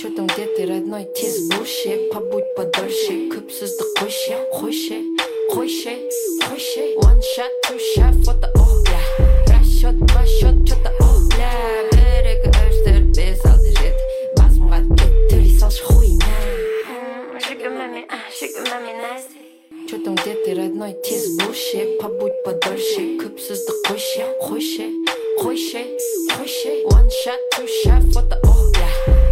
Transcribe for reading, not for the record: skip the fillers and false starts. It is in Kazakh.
Чотон где ты, родной, тиз bullshit. Побудь подольше, күпсізді қойше. One shot, two shot, фото, бля. Расчет, два счет, чё-то, бля. Берегі өздір, бес алды жет. Басымға кеттірі салшы хуйня. Sugar mommy nasty. Чотон где ты, родной, тиз bullshit. Побудь подольше, күпсізді қойше. One shot, two shot, фото, бля.